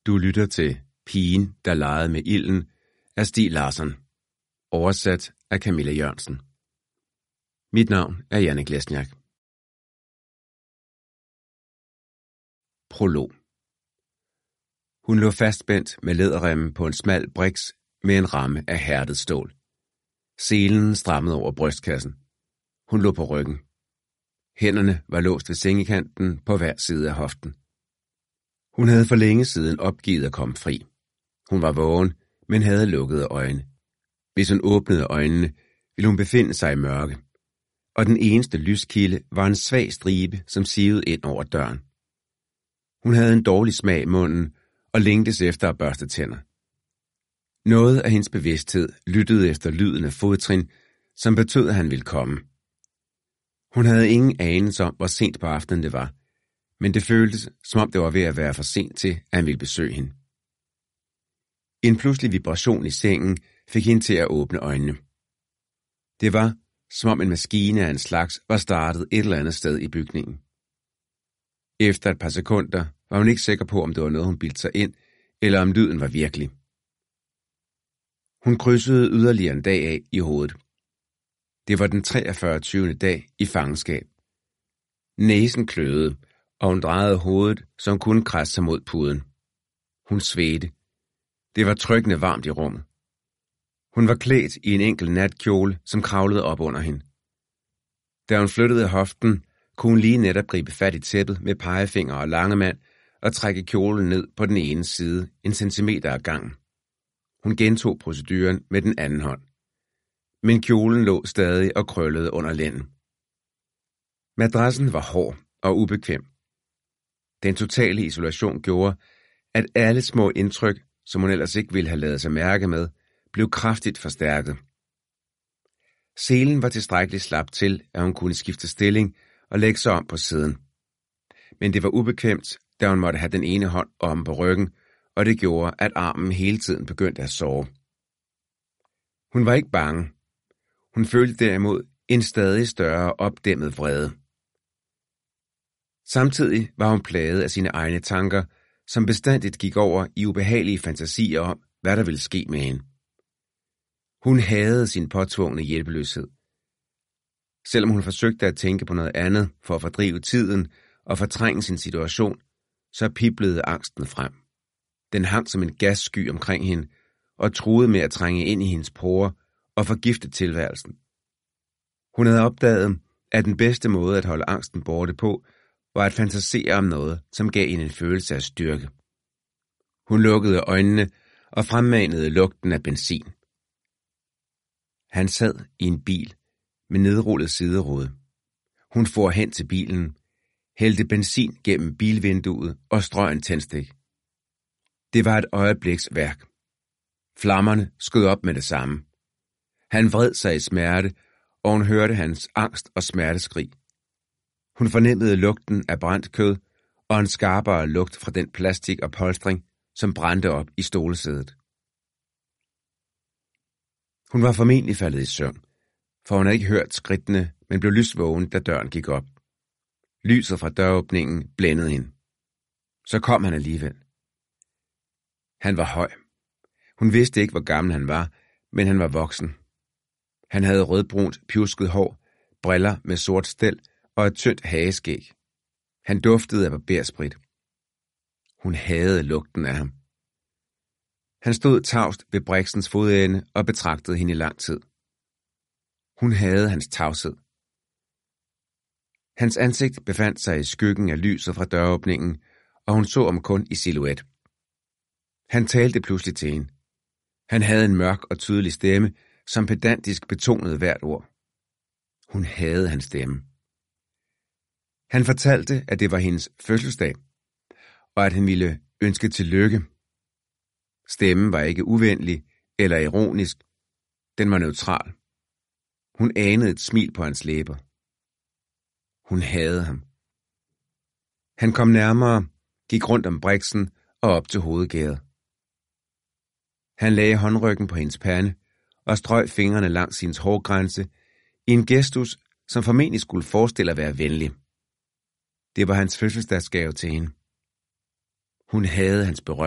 Du lytter til Pigen, der legede med ilden af Stieg Larsson. Oversat af Camilla Jørgensen. Mit navn er Jannik Lesniak. Prolog. Hun lå fastspændt med læderremmen på en smal briks med en ramme af hærdet stål. Selen strammede over brystkassen. Hun lå på ryggen. Hænderne var låst ved sengekanten på hver side af hoften. Hun havde for længe siden opgivet at komme fri. Hun var vågen, men havde lukkede øjne. Hvis hun åbnede øjnene, ville hun befinde sig i mørke, og den eneste lyskilde var en svag stribe, som sivede ind over døren. Hun havde en dårlig smag i munden og længtes efter at børste tænder. Noget af hendes bevidsthed lyttede efter lyden af fodtrin, som betød, at han ville komme. Hun havde ingen anelse om, hvor sent på aftenen det var, men det føltes, som om det var ved at være for sent til, at han ville besøge hende. En pludselig vibration i sengen fik hende til at åbne øjnene. Det var, som om en maskine af en slags var startet et eller andet sted i bygningen. Efter et par sekunder var hun ikke sikker på, om det var noget, hun bildte sig ind, eller om lyden var virkelig. Hun krydsede yderligere en dag af i hovedet. Det var den 43. dag i fangenskab. Næsen kløede, og hun drejede hovedet, så hun kunne krasse sig mod puden. Hun svedte. Det var trykkende varmt i rummet. Hun var klædt i en enkel natkjole, som kravlede op under hende. Da hun flyttede hoften, kunne hun lige netop gribe fat i tæppet med pegefinger og langemand og trække kjolen ned på den ene side, en centimeter ad gangen. Hun gentog proceduren med den anden hånd. Men kjolen lå stadig og krøllede under lænden. Madrassen var hård og ubekvem. Den totale isolation gjorde, at alle små indtryk, som hun ellers ikke ville have ladet sig mærke med, blev kraftigt forstærket. Selen var tilstrækkeligt slap til, at hun kunne skifte stilling og lægge sig om på siden. Men det var ubekvemt, da hun måtte have den ene hånd om på ryggen, og det gjorde, at armen hele tiden begyndte at sove. Hun var ikke bange. Hun følte derimod en stadig større opdæmmet vrede. Samtidig var hun plaget af sine egne tanker, som bestandigt gik over i ubehagelige fantasier om, hvad der ville ske med hende. Hun hadede sin påtvungne hjælpeløshed. Selvom hun forsøgte at tænke på noget andet for at fordrive tiden og fortrænge sin situation, så piblede angsten frem. Den hang som en gassky omkring hende og truede med at trænge ind i hendes porer og forgifte tilværelsen. Hun havde opdaget, at den bedste måde at holde angsten borte på, var at fantasere om noget, som gav hende en følelse af styrke. Hun lukkede øjnene og fremmanede lugten af benzin. Han sad i en bil med nedrullet siderude. Hun for hen til bilen, hældte benzin gennem bilvinduet og strøg en tændstik. Det var et øjebliks værk. Flammerne skød op med det samme. Han vred sig i smerte, og hun hørte hans angst og smerteskrig. Hun fornemmede lugten af brændt kød og en skarpere lugt fra den plastik og polstring, som brændte op i stolesædet. Hun var formentlig faldet i søvn, for hun havde ikke hørt skridtene, men blev lysvågen, da døren gik op. Lyset fra døråbningen blændede hende. Så kom han alligevel. Han var høj. Hun vidste ikke, hvor gammel han var, men han var voksen. Han havde rødbrunt, pjusket hår, briller med sort stel og et tyndt hageskæg. Han duftede af barbersprit. Hun hadede lugten af ham. Han stod tavst ved briksens fodende og betragtede hende i lang tid. Hun havde hans tavshed. Hans ansigt befandt sig i skyggen af lyset fra døråbningen, og hun så ham kun i silhuet. Han talte pludselig til hende. Han havde en mørk og tydelig stemme, som pedantisk betonede hvert ord. Hun havde hans stemme. Han fortalte, at det var hendes fødselsdag, og at han ville ønske tillykke. Stemmen var ikke uvenlig eller ironisk. Den var neutral. Hun anede et smil på hans læber. Hun hadede ham. Han kom nærmere, gik rundt om briksen og op til hovedgærdet. Han lagde håndryggen på hendes pande og strøg fingrene langs hendes hårgrænse i en gestus, som formentlig skulle forestille at være venlig. Det var hans fødselsdagsgave til hende. Hun havde hans berøring.